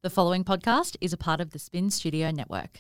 The following podcast is a part of the Spin Studio Network.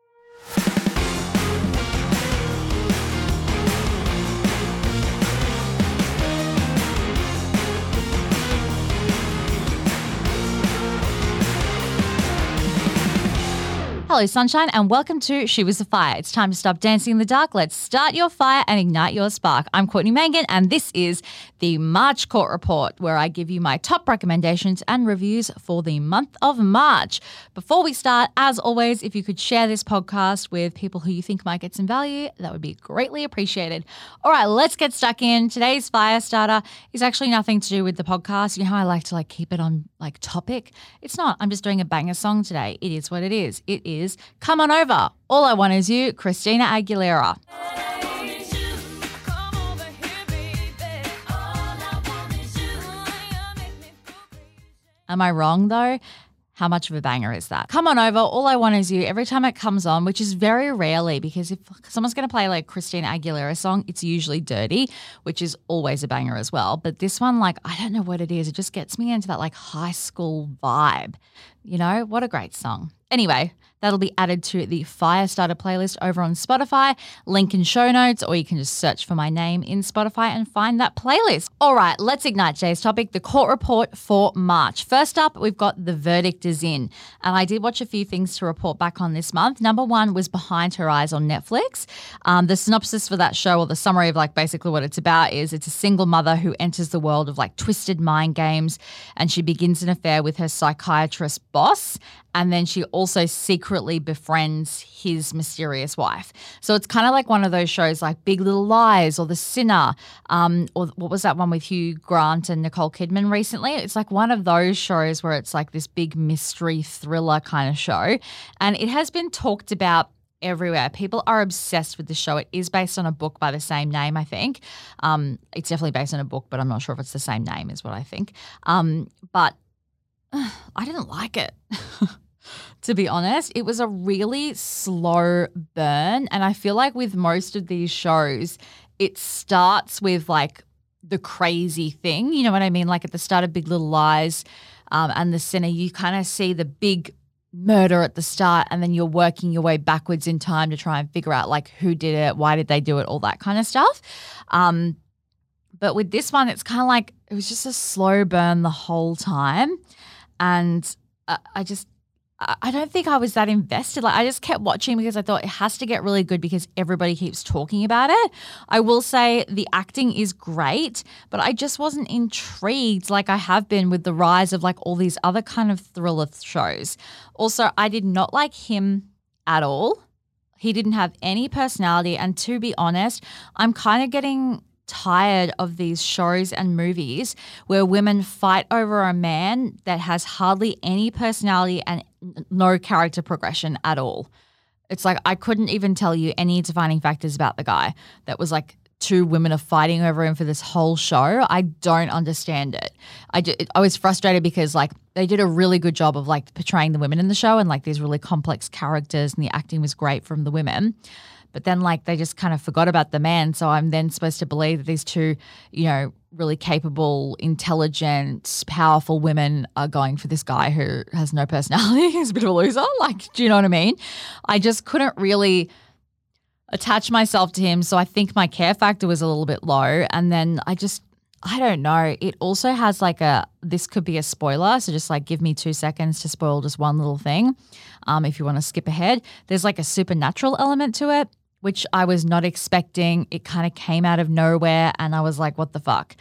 Hello, sunshine, and welcome to She Was the Fire. It's time to stop dancing in the dark. Let's start your fire and ignite your spark. I'm Courtney Mangan, and this is the March Court Report, where I give you my top recommendations and reviews for the month of March. Before we start, as always, if you could share this podcast with people who you think might get some value, that would be greatly appreciated. All right, let's get stuck in. Today's fire starter is actually nothing to do with the podcast. You know how I like to keep it on topic? It's not. I'm just doing a banger song today. It is what it is. It is Come On Over, All I Want Is You, Christina Aguilera. Am I wrong though? How much of a banger is that? Come On Over, All I Want Is You, every time it comes on, which is very rarely, because if someone's going to play like Christina Aguilera song, it's usually Dirty, which is always a banger as well. But this one, I don't know what it is. It just gets me into that high school vibe. You know, what a great song. Anyway, that'll be added to the Firestarter playlist over on Spotify, link in show notes, or you can just search for my name in Spotify and find that playlist. All right, let's ignite today's topic, the court report for March. First up, we've got The Verdict Is In, and I did watch a few things to report back on this month. Number one was Behind Her Eyes on Netflix. The synopsis for that show, or the summary of basically what it's about, is it's a single mother who enters the world of twisted mind games, and she begins an affair with her psychiatrist boss. And then she also secretly befriends his mysterious wife. So it's kind of like one of those shows like Big Little Lies or The Sinner, or what was that one with Hugh Grant and Nicole Kidman recently? It's like one of those shows where it's like this big mystery thriller kind of show. And it has been talked about everywhere. People are obsessed with the show. It is based on a book by the same name, I think. It's definitely based on a book, but I'm not sure if it's the same name is what I think. But I didn't like it. To be honest, it was a really slow burn. And I feel like with most of these shows, it starts with the crazy thing. You know what I mean? Like at the start of Big Little Lies and The Sinner, you kind of see the big murder at the start, and then you're working your way backwards in time to try and figure out who did it, why did they do it, all that kind of stuff. But with this one, it's kind of it was just a slow burn the whole time. And I don't think I was that invested. I just kept watching because I thought it has to get really good because everybody keeps talking about it. I will say the acting is great, but I just wasn't intrigued like I have been with the rise of all these other kind of thriller shows. Also, I did not like him at all. He didn't have any personality, and to be honest, I'm kind of getting tired of these shows and movies where women fight over a man that has hardly any personality and no character progression at all. It's I couldn't even tell you any defining factors about the guy. That was two women are fighting over him for this whole show. I don't understand it. I was frustrated because they did a really good job of portraying the women in the show and these really complex characters, and the acting was great from the women. But then they just kind of forgot about the man. So I'm then supposed to believe that these two, really capable, intelligent, powerful women are going for this guy who has no personality. He's a bit of a loser. Do you know what I mean? I just couldn't really attach myself to him. So I think my care factor was a little bit low. And then I don't know. It also has this could be a spoiler. So just give me 2 seconds to spoil just one little thing. If you want to skip ahead, there's a supernatural element to it, which I was not expecting. It kind of came out of nowhere and I was like, what the fuck?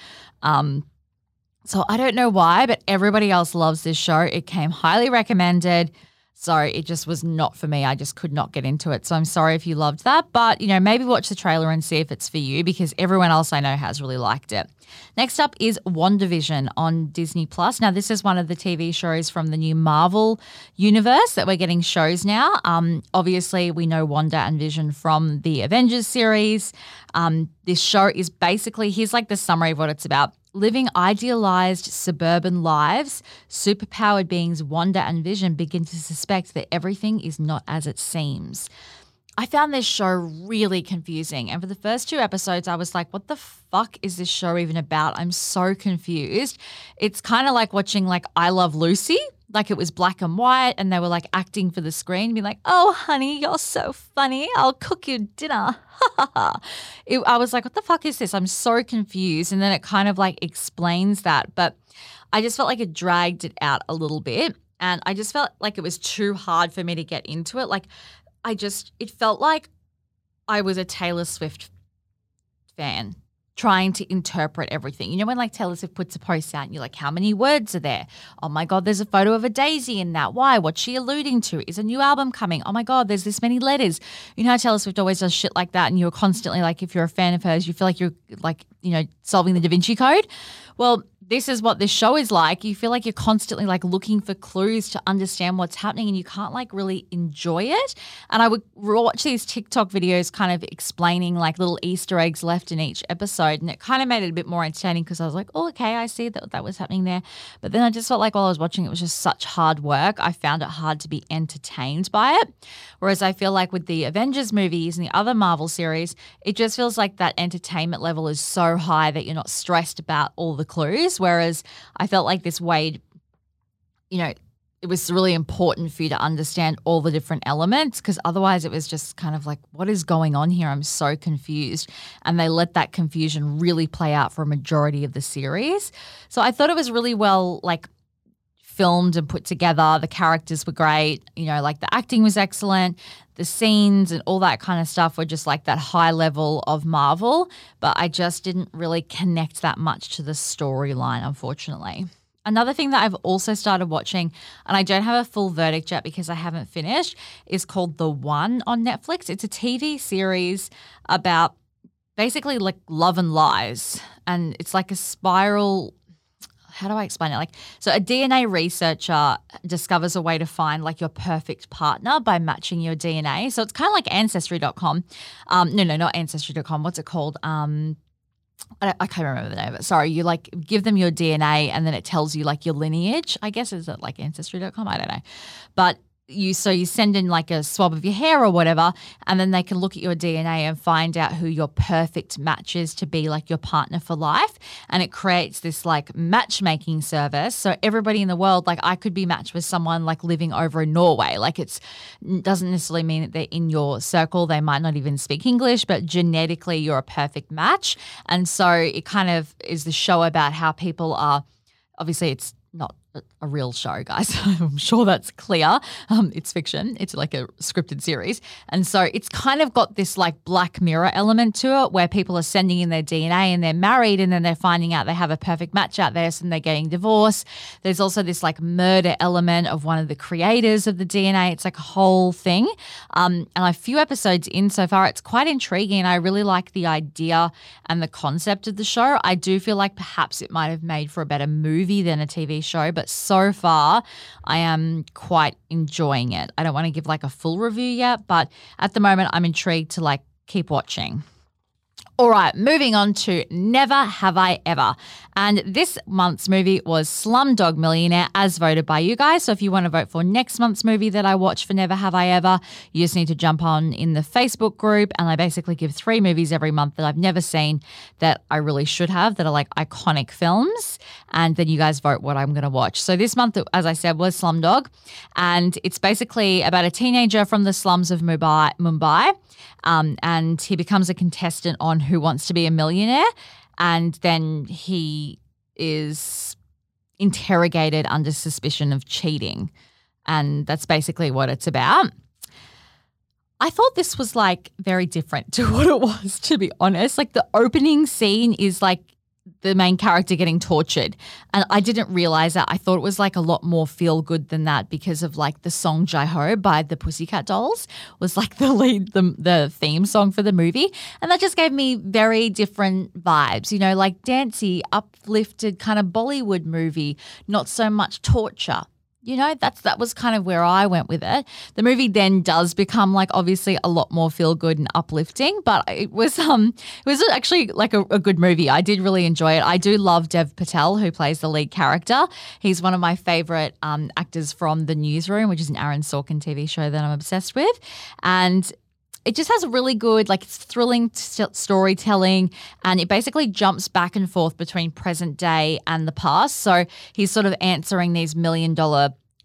So I don't know why, but everybody else loves this show. It came highly recommended. So it just was not for me. I just could not get into it. So I'm sorry if you loved that, but maybe watch the trailer and see if it's for you because everyone else I know has really liked it. Next up is WandaVision on Disney+. Now, this is one of the TV shows from the new Marvel universe that we're getting shows now. Obviously, we know Wanda and Vision from the Avengers series. This show is basically, here's the summary of what it's about. Living idealized suburban lives, superpowered beings Wanda and Vision begin to suspect that everything is not as it seems. I found this show really confusing. And for the first 2 episodes, I was like, what the fuck is this show even about? I'm so confused. It's kind of like watching I Love Lucy. like it was black and white and they were like acting for the screen, being like, oh, honey, you're so funny. I'll cook you dinner. I was like, what the fuck is this? I'm so confused. And then it kind of like explains that. But I just felt like it dragged it out a little bit. And I just felt like it was too hard for me to get into it. Like it felt like I was a Taylor Swift fan trying to interpret everything. You know when like Taylor Swift puts a post out and you're like, how many words are there? Oh my God, there's a photo of a daisy in that. Why? What's she alluding to? Is a new album coming? Oh my God, there's this many letters. You know how Taylor Swift always does shit like that and you're constantly like, if you're a fan of hers, you feel like you're like, solving the Da Vinci Code. Well, this is what this show is like. You feel like you're constantly like looking for clues to understand what's happening and you can't like really enjoy it. And I would watch these TikTok videos kind of explaining like little Easter eggs left in each episode, and it kind of made it a bit more entertaining because I was like, oh, okay, I see that was happening there. But then I just felt like while I was watching it was just such hard work. I found it hard to be entertained by it. Whereas I feel like with the Avengers movies and the other Marvel series, it just feels like that entertainment level is so high that you're not stressed about all the clues. Whereas I felt like this Wade, it was really important for you to understand all the different elements because otherwise it was just kind of like, what is going on here? I'm so confused. And they let that confusion really play out for a majority of the series. So I thought it was really well like filmed and put together. The characters were great. Like the acting was excellent. The scenes and all that kind of stuff were just like that high level of Marvel, but I just didn't really connect that much to the storyline, unfortunately. Another thing that I've also started watching, and I don't have a full verdict yet because I haven't finished, is called The One on Netflix. It's a TV series about basically like love and lies, and it's like a spiral. How do I explain it? So a DNA researcher discovers a way to find like your perfect partner by matching your DNA. So it's kind of like Ancestry.com. No, not Ancestry.com. What's it called? I can't remember the name of it. Sorry. You like give them your DNA and then it tells you like your lineage. I guess is it like Ancestry.com? I don't know. But you send in like a swab of your hair or whatever, and then they can look at your DNA and find out who your perfect match is to be like your partner for life. And it creates this like matchmaking service. So everybody in the world, like I could be matched with someone like living over in Norway. Like it doesn't necessarily mean that they're in your circle. They might not even speak English, but genetically you're a perfect match. And so it kind of is the show about how people are, obviously it's not a real show, guys. I'm sure that's clear. It's fiction. It's like a scripted series. And so it's kind of got this like Black Mirror element to it where people are sending in their DNA and they're married and then they're finding out they have a perfect match out there, so they're getting divorced. There's also this like murder element of one of the creators of the DNA. It's like a whole thing. And a few episodes in so far, it's quite intriguing. I really like the idea and the concept of the show. I do feel like perhaps it might have made for a better movie than a TV show, but so far I am quite enjoying it. I don't want to give like a full review yet, but at the moment I'm intrigued to like keep watching. All right, moving on to Never Have I Ever. And this month's movie was Slumdog Millionaire as voted by you guys. So if you want to vote for next month's movie that I watch for Never Have I Ever, you just need to jump on in the Facebook group. And I basically give 3 movies every month that I've never seen that I really should have, that are like iconic films. And then you guys vote what I'm going to watch. So this month, as I said, was Slumdog. And it's basically about a teenager from the slums of Mumbai. And he becomes a contestant on Who Wants to Be a Millionaire, and then he is interrogated under suspicion of cheating, and that's basically what it's about. I thought this was like very different to what it was, to be honest. Like the opening scene is like the main character getting tortured. And I didn't realize that. I thought it was like a lot more feel good than that because of like the song Jai Ho by the Pussycat Dolls was like the theme song for the movie. And that just gave me very different vibes, like dancey, uplifted kind of Bollywood movie, not so much torture. That was kind of where I went with it. The movie then does become like obviously a lot more feel good and uplifting, but it was actually like a good movie. I did really enjoy it. I do love Dev Patel, who plays the lead character. He's one of my favorite actors from The Newsroom, which is an Aaron Sorkin TV show that I'm obsessed with. And it just has a really good, like it's thrilling storytelling, and it basically jumps back and forth between present day and the past. So he's sort of answering these $1 million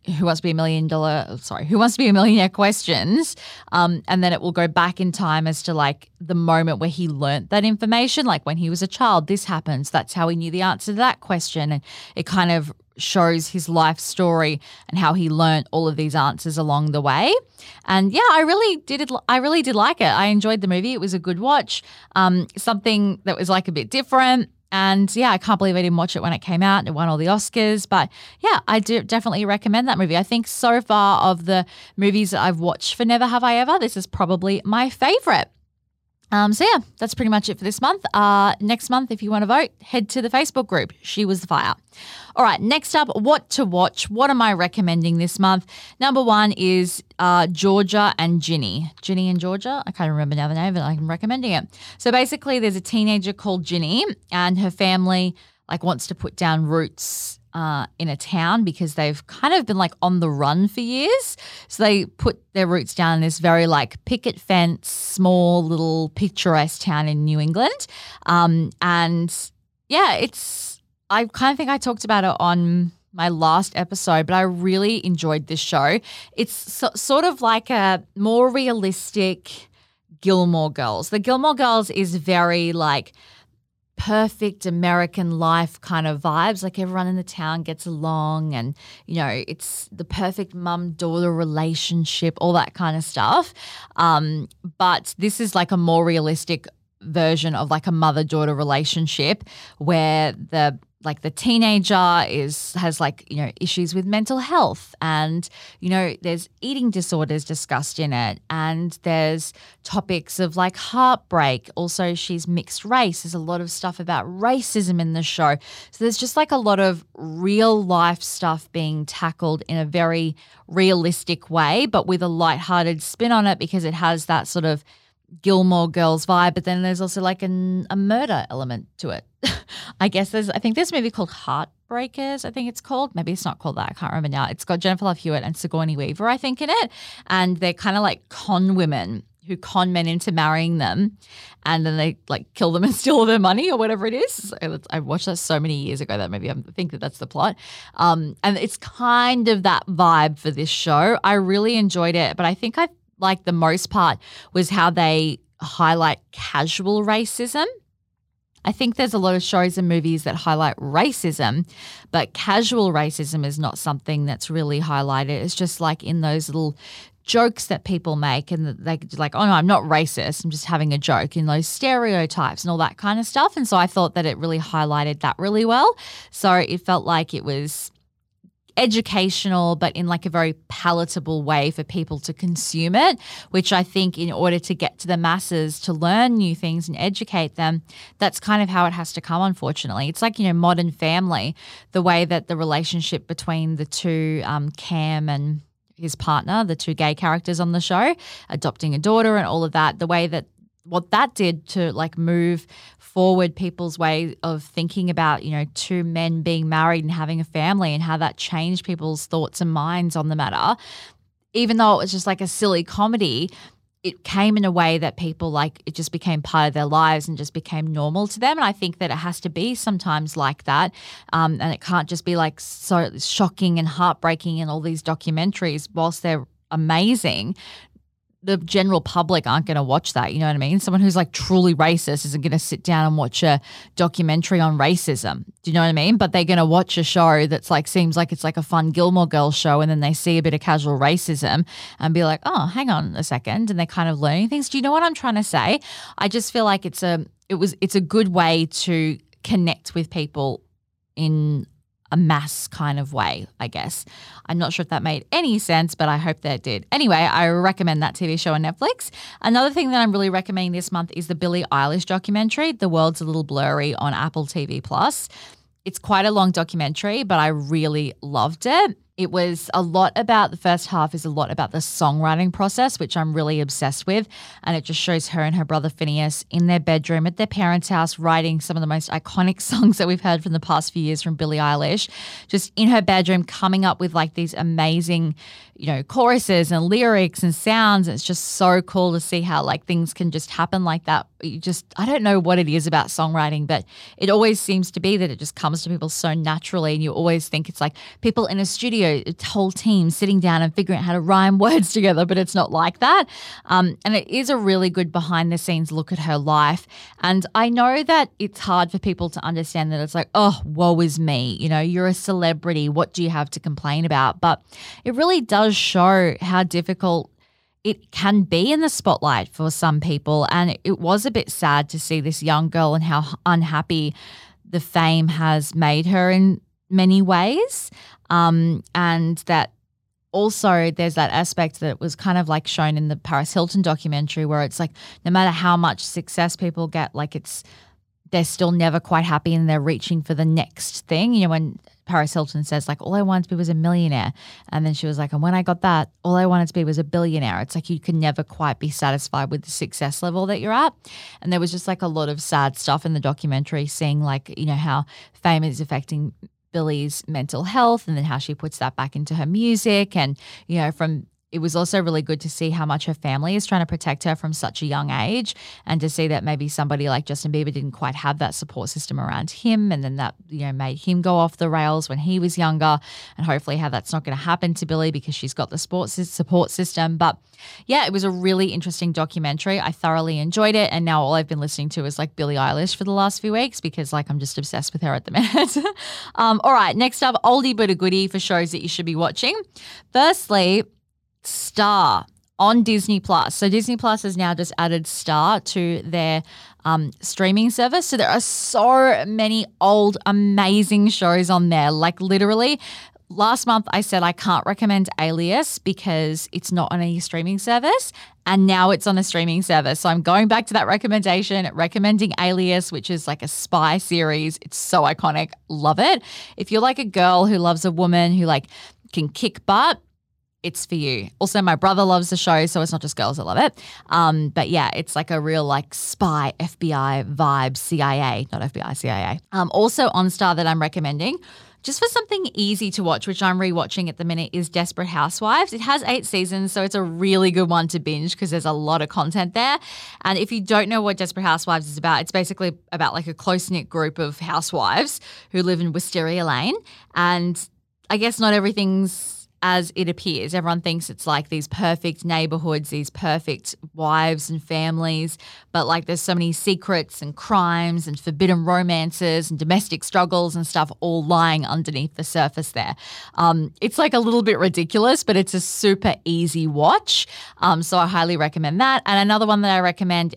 Who Wants to Be a Who Wants to Be a Millionaire questions. And then it will go back in time as to like the moment where he learnt that information. Like when he was a child, this happens. That's how he knew the answer to that question. And it kind of shows his life story and how he learnt all of these answers along the way. And yeah, I really did like it. I enjoyed the movie. It was a good watch. Something that was like a bit different. And yeah, I can't believe I didn't watch it when it came out and it won all the Oscars. But yeah, I do definitely recommend that movie. I think so far of the movies that I've watched for Never Have I Ever, this is probably my favorite. So yeah, that's pretty much it for this month. Next month, if you want to vote, head to the Facebook group, She Was the Fire. All right, next up, what to watch. What am I recommending this month? Number one is Georgia and Ginny. Ginny and Georgia? I can't remember now the name, but I'm recommending it. So basically, there's a teenager called Ginny and her family like wants to put down roots in a town because they've kind of been like on the run for years. So they put their roots down in this very like picket fence, small little picturesque town in New England. And yeah, I kind of think I talked about it on my last episode, but I really enjoyed this show. It's sort of like a more realistic Gilmore Girls. The Gilmore Girls is very like perfect American life kind of vibes. Like everyone in the town gets along and, you know, it's the perfect mum-daughter relationship, all that kind of stuff. But this is like a more realistic version of like a mother-daughter relationship where the teenager has like, you know, issues with mental health and, you know, there's eating disorders discussed in it and there's topics of like heartbreak. Also, she's mixed race. There's a lot of stuff about racism in the show. So there's just like a lot of real life stuff being tackled in a very realistic way, but with a lighthearted spin on it because it has that sort of Gilmore Girls vibe, but then there's also like a murder element to it. I think there's a movie called Heartbreakers, I think it's called. Maybe it's not called that. I can't remember now. It's got Jennifer Love Hewitt and Sigourney Weaver, I think, in it. And they're kind of like con women who con men into marrying them and then they like kill them and steal all their money or whatever it is. I watched that so many years ago that maybe I think that's the plot. And it's kind of that vibe for this show. I really enjoyed it, but I think I like the most part was how they highlight casual racism. I think there's a lot of shows and movies that highlight racism, but casual racism is not something that's really highlighted. It's just like in those little jokes that people make and they like, oh no, I'm not racist. I'm just having a joke, in those stereotypes and all that kind of stuff. And so I thought that it really highlighted that really well. So it felt like it was educational, but in like a very palatable way for people to consume it, which I think in order to get to the masses to learn new things and educate them, that's kind of how it has to come, unfortunately. It's like, you know, Modern Family, the way that the relationship between the two, Cam and his partner, the two gay characters on the show, adopting a daughter and all of that, the way that what that did to like move forward people's way of thinking about, you know, two men being married and having a family and how that changed people's thoughts and minds on the matter. Even though it was just like a silly comedy, it came in a way that people like, it just became part of their lives and just became normal to them. And I think that it has to be sometimes like that. And it can't just be like so shocking and heartbreaking in all these documentaries, whilst they're amazing. The general public aren't going to watch that, you know what I mean? Someone who's like truly racist isn't going to sit down and watch a documentary on racism. Do you know what I mean? But they're going to watch a show that's like, seems like it's like a fun Gilmore Girls show, and then they see a bit of casual racism and be like, oh, hang on a second, and they're kind of learning things. Do you know what I'm trying to say? I just feel like it's a good way to connect with people in a mass kind of way, I guess. I'm not sure if that made any sense, but I hope that it did. Anyway, I recommend that TV show on Netflix. Another thing that I'm really recommending this month is the Billie Eilish documentary, The World's a Little Blurry, on Apple TV+. It's quite a long documentary, but I really loved it. It was a lot about, the first half is a lot about the songwriting process, which I'm really obsessed with. And it just shows her and her brother Phineas in their bedroom at their parents' house writing some of the most iconic songs that we've heard from the past few years from Billie Eilish, just in her bedroom coming up with like these amazing, you know, choruses and lyrics and sounds. It's just so cool to see how like things can just happen like that I don't know what it is about songwriting, but it always seems to be that it just comes to people so naturally. And you always think it's like people in a studio, a whole team sitting down and figuring out how to rhyme words together, but it's not like that. And it is a really good behind the scenes look at her life. And I know that it's hard for people to understand that it's like, oh, woe is me. You know, you're a celebrity. What do you have to complain about? But it really does show how difficult it can be in the spotlight for some people. And it was a bit sad to see this young girl and how unhappy the fame has made her in many ways. And that also there's that aspect that was kind of like shown in the Paris Hilton documentary where it's like no matter how much success people get, like they're still never quite happy and they're reaching for the next thing. You know, when Paris Hilton says like, all I wanted to be was a millionaire. And then she was like, and when I got that, all I wanted to be was a billionaire. It's like you can never quite be satisfied with the success level that you're at. And there was just like a lot of sad stuff in the documentary, seeing like, you know, how fame is affecting Billie's mental health and then how she puts that back into her music. And, you know, it was also really good to see how much her family is trying to protect her from such a young age, and to see that maybe somebody like Justin Bieber didn't quite have that support system around him, and then that, you know, made him go off the rails when he was younger, and hopefully how that's not going to happen to Billie because she's got the support system. But yeah, it was a really interesting documentary. I thoroughly enjoyed it, and now all I've been listening to is like Billie Eilish for the last few weeks because like I'm just obsessed with her at the minute. All right, next up, oldie but a goodie for shows that you should be watching. Firstly, Star on Disney Plus. So Disney Plus has now just added Star to their streaming service. So there are so many old, amazing shows on there. Like literally, last month I said I can't recommend Alias because it's not on any streaming service. And now it's on a streaming service. So I'm going back to that recommendation, recommending Alias, which is like a spy series. It's so iconic. Love it. If you're like a girl who loves a woman who like can kick butt, it's for you. Also, my brother loves the show, so it's not just girls that love it. But yeah, it's like a real like spy, FBI vibe, CIA, not FBI, CIA. Also on Star that I'm recommending, just for something easy to watch, which I'm rewatching at the minute, is Desperate Housewives. It has 8 seasons, so it's a really good one to binge because there's a lot of content there. And if you don't know what Desperate Housewives is about, it's basically about like a close-knit group of housewives who live in Wisteria Lane. And I guess not everything's as it appears. Everyone thinks it's like these perfect neighborhoods, these perfect wives and families, but like there's so many secrets and crimes and forbidden romances and domestic struggles and stuff all lying underneath the surface there. It's like a little bit ridiculous, but it's a super easy watch. So I highly recommend that. And another one that I recommend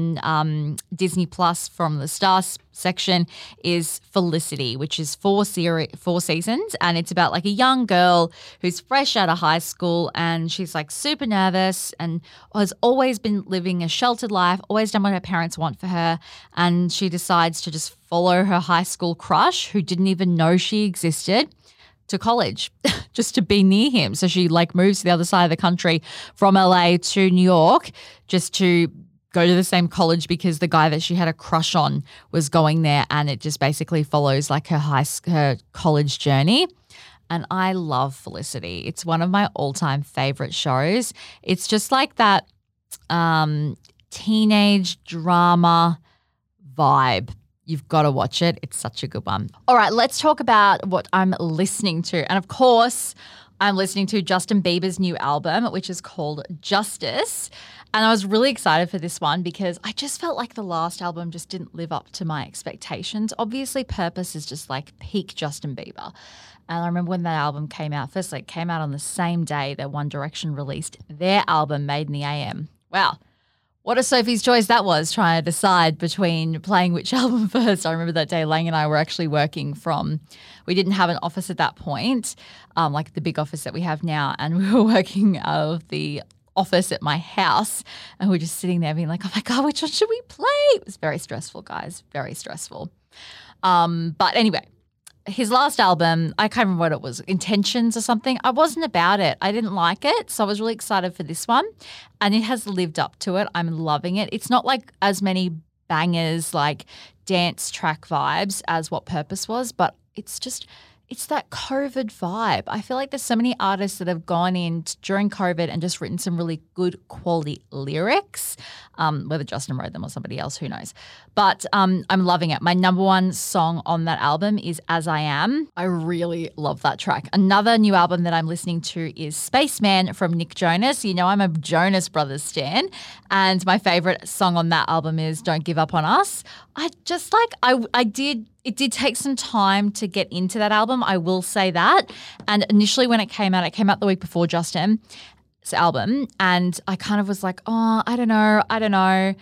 on Disney Plus from the Stars section is Felicity, which is 4 seasons, and it's about like a young girl who's fresh out of high school and she's like super nervous and has always been living a sheltered life, always done what her parents want for her, and she decides to just follow her high school crush who didn't even know she existed to college just to be near him. So she like moves to the other side of the country from LA to New York just to go to the same college because the guy that she had a crush on was going there, and it just basically follows like her college journey. And I love Felicity. It's one of my all-time favorite shows. It's just like that teenage drama vibe. You've got to watch it. It's such a good one. All right, let's talk about what I'm listening to. And of course, I'm listening to Justin Bieber's new album, which is called Justice. And I was really excited for this one because I just felt like the last album just didn't live up to my expectations. Obviously, Purpose is just like peak Justin Bieber. And I remember when that album came out, firstly, it came out on the same day that One Direction released their album, Made in the AM. Wow. What a Sophie's choice that was, trying to decide between playing which album first. I remember that day Lang and I were actually working we didn't have an office at that point, like the big office that we have now, and we were working out of the office at my house, and we were just sitting there being like, oh my God, which one should we play? It was very stressful, guys, very stressful. But anyway, his last album, I can't remember what it was, Intentions or something. I wasn't about it. I didn't like it. So I was really excited for this one. And it has lived up to it. I'm loving it. It's not like as many bangers, like dance track vibes as what Purpose was, but it's it's that COVID vibe. I feel like there's so many artists that have gone in during COVID and just written some really good quality lyrics, whether Justin wrote them or somebody else, who knows. But I'm loving it. My number one song on that album is As I Am. I really love that track. Another new album that I'm listening to is Spaceman from Nick Jonas. You know I'm a Jonas Brothers stan, and my favorite song on that album is Don't Give Up on Us. It did take some time to get into that album, I will say that. And initially when it came out the week before Justin's album, and I kind of was like, oh, I don't know.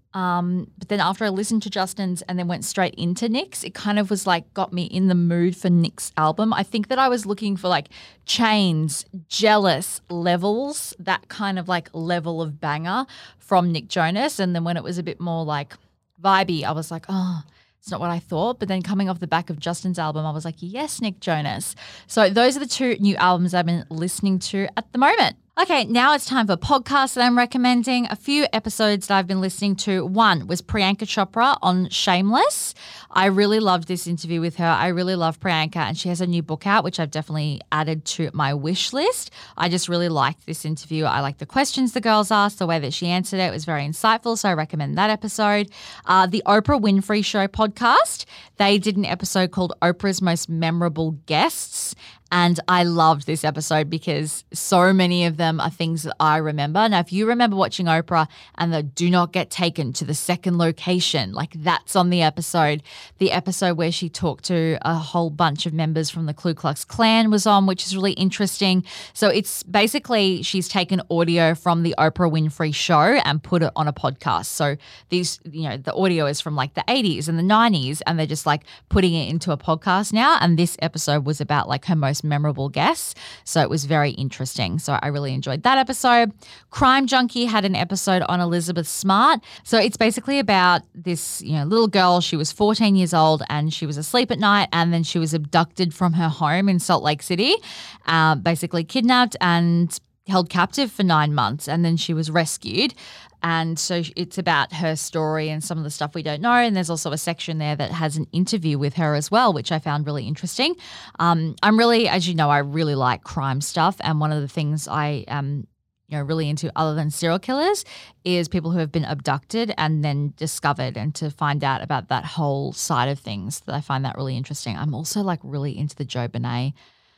But then after I listened to Justin's and then went straight into Nick's, it kind of was like got me in the mood for Nick's album. I think that I was looking for like Chains, Jealous, Levels, that kind of like level of banger from Nick Jonas. And then when it was a bit more like vibey, I was like, oh, it's not what I thought. But then coming off the back of Justin's album, I was like, yes, Nick Jonas. So those are the two new albums I've been listening to at the moment. Okay, now it's time for podcasts that I'm recommending. A few episodes that I've been listening to. One was Priyanka Chopra on Shameless. I really loved this interview with her. I really love Priyanka, and she has a new book out, which I've definitely added to my wish list. I just really liked this interview. I liked the questions the girls asked, the way that she answered it. It was very insightful, so I recommend that episode. The Oprah Winfrey Show podcast, they did an episode called Oprah's Most Memorable Guests. And I loved this episode because so many of them are things that I remember. Now, if you remember watching Oprah and the do not get taken to the second location, like that's on the episode where she talked to a whole bunch of members from the Ku Klux Klan was on, which is really interesting. So it's basically she's taken audio from the Oprah Winfrey Show and put it on a podcast. So these, the audio is from like the 80s and the 90s, and they're just like putting it into a podcast now. And this episode was about like her most memorable guests. So it was very interesting. So I really enjoyed that episode. Crime Junkie had an episode on Elizabeth Smart. So it's basically about this, little girl. She was 14 years old and she was asleep at night, and then she was abducted from her home in Salt Lake City, basically kidnapped and held captive for 9 months, and then she was rescued. And so it's about her story and some of the stuff we don't know. And there's also a section there that has an interview with her as well, which I found really interesting. I'm really, as you know, I really like crime stuff. And one of the things I am really into other than serial killers is people who have been abducted and then discovered, and to find out about that whole side of things. That I find that really interesting. I'm also like really into the JoBenet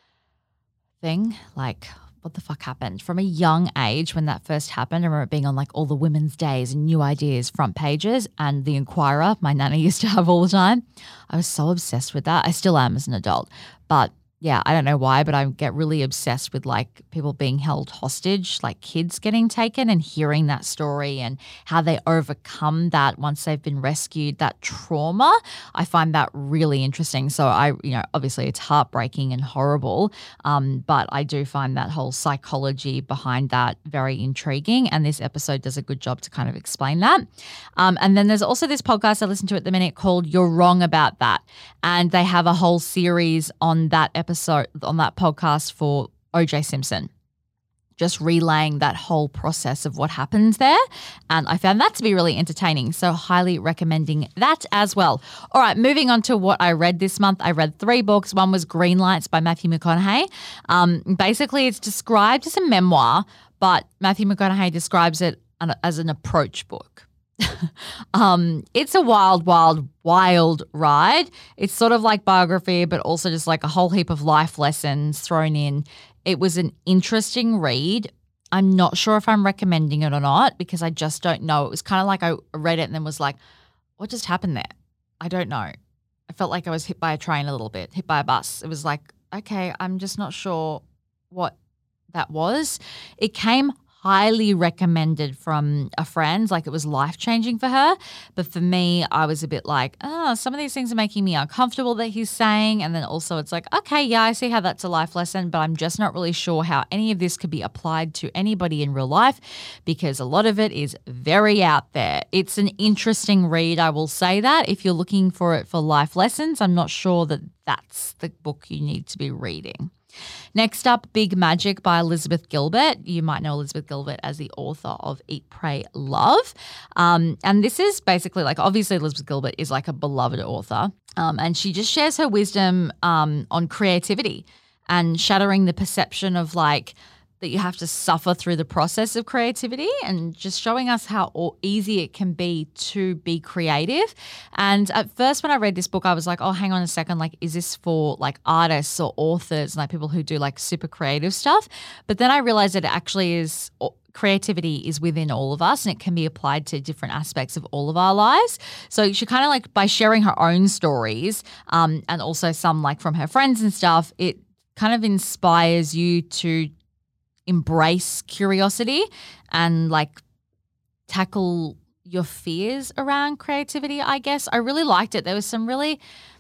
thing, like what the fuck happened? From a young age when that first happened, I remember being on like all the women's days and New Ideas front pages, and the Inquirer, my nana used to have all the time. I was so obsessed with that. I still am as an adult. But yeah, I don't know why, but I get really obsessed with like people being held hostage, like kids getting taken, and hearing that story and how they overcome that once they've been rescued, that trauma. I find that really interesting. So obviously it's heartbreaking and horrible, but I do find that whole psychology behind that very intriguing. And this episode does a good job to kind of explain that. And then there's also this podcast I listen to at the minute called You're Wrong About That. And they have a whole series on that episode, on that podcast for O.J. Simpson, just relaying that whole process of what happens there. And I found that to be really entertaining. So highly recommending that as well. All right, moving on to what I read this month. I read 3 books. One was Green Lights by Matthew McConaughey. Basically, it's described as a memoir, but Matthew McConaughey describes it as an approach book. It's a wild ride. It's sort of like biography, but also just like a whole heap of life lessons thrown in. It was an interesting read. I'm not sure if I'm recommending it or not because I just don't know. It was kind of like I read it and then was like, what just happened there? I don't know. I felt like I was hit by a train a little bit, hit by a bus. It was like, okay, I'm just not sure what that was. It came highly recommended from a friend, like it was life-changing for her. But for me, I was a bit like, some of these things are making me uncomfortable that he's saying. And then also it's like, okay, yeah, I see how that's a life lesson, but I'm just not really sure how any of this could be applied to anybody in real life because a lot of it is very out there. It's an interesting read, I will say that. If you're looking for it for life lessons, I'm not sure that that's the book you need to be reading. Next up, Big Magic by Elizabeth Gilbert. You might know Elizabeth Gilbert as the author of Eat, Pray, Love. And this is basically like, obviously Elizabeth Gilbert is like a beloved author. And she just shares her wisdom on creativity and shattering the perception of like that you have to suffer through the process of creativity, and just showing us how easy it can be to be creative. And at first when I read this book, I was like, oh, hang on a second, like, is this for like artists or authors, like people who do like super creative stuff? But then I realized that it actually is creativity is within all of us, and it can be applied to different aspects of all of our lives. So she kind of like, by sharing her own stories and also some like from her friends and stuff, it kind of inspires you to embrace curiosity and like tackle your fears around creativity, I guess. I really liked it. There was some really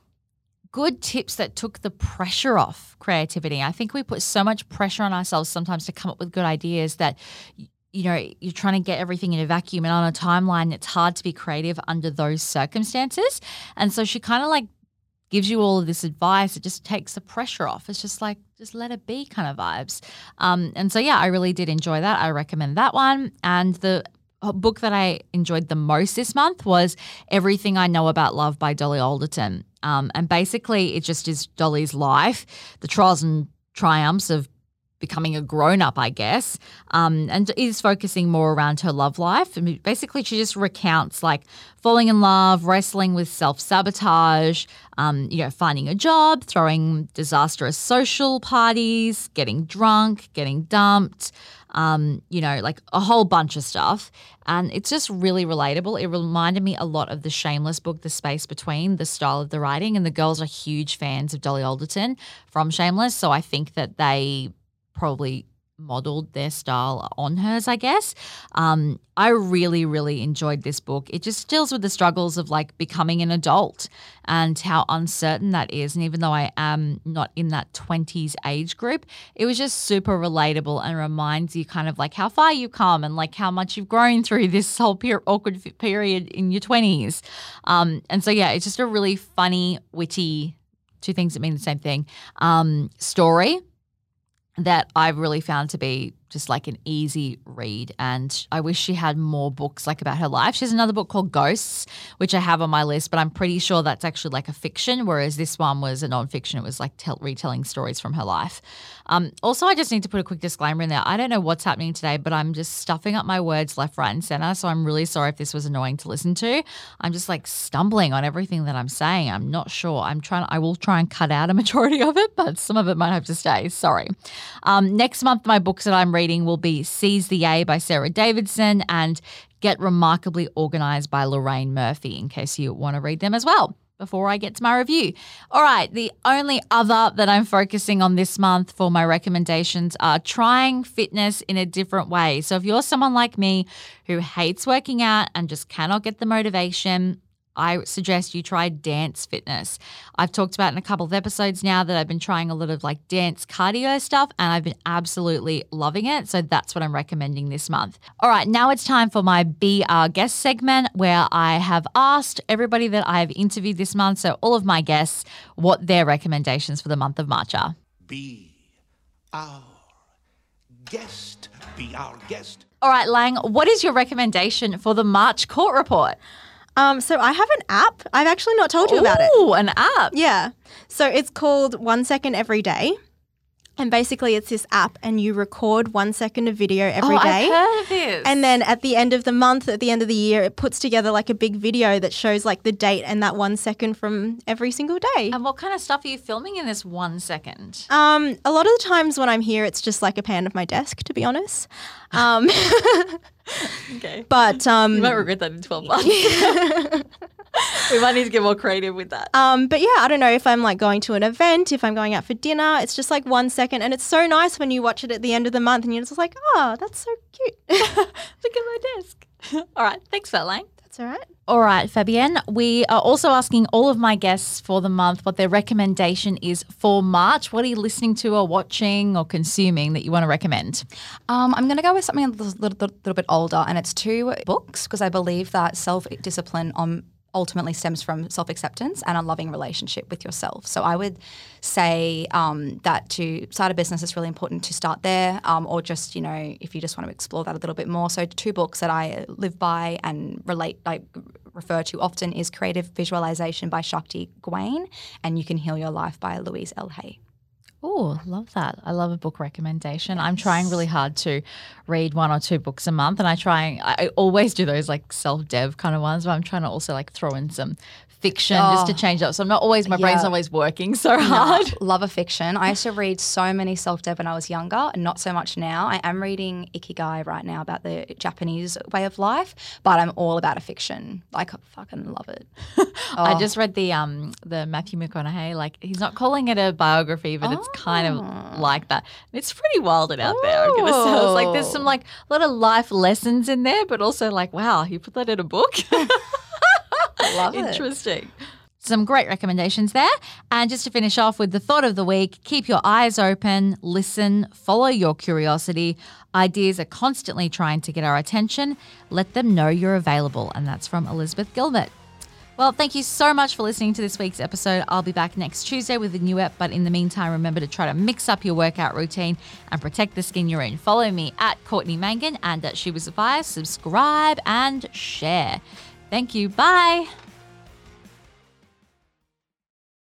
good tips that took the pressure off creativity. I think we put so much pressure on ourselves sometimes to come up with good ideas that, you know, you're trying to get everything in a vacuum, and on a timeline, it's hard to be creative under those circumstances. And so she kind of like gives you all of this advice. It just takes the pressure off. It's just like, just let it be kind of vibes. And so, yeah, I really did enjoy that. I recommend that one. And the book that I enjoyed the most this month was Everything I Know About Love by Dolly Alderton. And basically it just is Dolly's life, the trials and triumphs of becoming a grown-up, I guess, and is focusing more around her love life. I mean, basically, she just recounts like falling in love, wrestling with self-sabotage, finding a job, throwing disastrous social parties, getting drunk, getting dumped, like a whole bunch of stuff. And it's just really relatable. It reminded me a lot of the Shameless book, The Space Between, the style of the writing. And the girls are huge fans of Dolly Alderton from Shameless, so I think that they probably modeled their style on hers, I guess. I really, really enjoyed this book. It just deals with the struggles of like becoming an adult and how uncertain that is. And even though I am not in that 20s age group, it was just super relatable and reminds you kind of like how far you've come and like how much you've grown through this whole awkward period in your 20s. And so, yeah, it's just a really funny, witty, two things that mean the same thing, story that I've really found to be just like an easy read. And I wish she had more books like about her life. She has another book called Ghosts, which I have on my list, but I'm pretty sure that's actually like a fiction, whereas this one was a nonfiction. It was like retelling stories from her life. Also, I just need to put a quick disclaimer in there. I don't know what's happening today, but I'm just stuffing up my words left, right, and center. So I'm really sorry if this was annoying to listen to. I'm just like stumbling on everything that I'm saying. I'm not sure. I will try and cut out a majority of it, but some of it might have to stay. Sorry. Next month, my books that I'm reading will be Seize the A by Sarah Davidson and Get Remarkably Organized by Lorraine Murphy, in case you want to read them as well before I get to my review. All right, the only other that I'm focusing on this month for my recommendations are trying fitness in a different way. So if you're someone like me who hates working out and just cannot get the motivation, I suggest you try dance fitness. I've talked about in a couple of episodes now that I've been trying a lot of like dance cardio stuff, and I've been absolutely loving it. So that's what I'm recommending this month. All right, now it's time for my Be Our Guest segment, where I have asked everybody that I've interviewed this month, so all of my guests, what their recommendations for the month of March are. Be our guest. Be our guest. All right, Lang, what is your recommendation for the March court report? So I have an app. I've actually not told you about it. Oh, an app. Yeah. So it's called 1 Second Every Day. And basically it's this app and you record 1 second of video every day. I've heard of this. And then at the end of the month, at the end of the year, it puts together like a big video that shows like the date and that 1 second from every single day. And what kind of stuff are you filming in this 1 second? A lot of the times when I'm here, it's just like a pan of my desk, to be honest. Okay. But you might regret that in 12 months. We might need to get more creative with that. But yeah, I don't know if I'm like going to an event, if I'm going out for dinner, it's just like 1 second. And it's so nice when you watch it at the end of the month and you're just like, oh, that's so cute. Look at my desk. All right. Thanks for that, Lang. That's all right. All right, Fabienne. We are also asking all of my guests for the month what their recommendation is for March. What are you listening to or watching or consuming that you want to recommend? I'm going to go with something a little bit older, and it's 2 books because I believe that self-discipline ultimately stems from self-acceptance and a loving relationship with yourself. So I would say that to start a business, it's really important to start there, or just, if you just want to explore that a little bit more. So 2 books that I live by and refer to often is Creative Visualization by Shakti Gawain and You Can Heal Your Life by Louise L. Hay. Oh, love that. I love a book recommendation. I'm trying really hard to read 1 or 2 books a month, and I always do those like self-dev kind of ones, but I'm trying to also like throw in some fiction just to change up. So my brain's not always working so hard. Love a fiction. I used to read so many self-dev when I was younger and not so much now. I am reading Ikigai right now about the Japanese way of life, but I'm all about a fiction. Like, I fucking love it. I just read the Matthew McConaughey, like he's not calling it a biography, but it's kind of like that. It's pretty wild and out there, I'm going to say. It's like there's some like a lot of life lessons in there, but also like, wow, you put that in a book? I love it. Interesting. Some great recommendations there. And just to finish off with the thought of the week, keep your eyes open, listen, follow your curiosity. Ideas are constantly trying to get our attention. Let them know you're available. And that's from Elizabeth Gilbert. Well, thank you so much for listening to this week's episode. I'll be back next Tuesday with a new ep, but in the meantime, remember to try to mix up your workout routine and protect the skin you're in. Follow me at Courtney Mangan and at She Was a Fire. Subscribe and share. Thank you. Bye.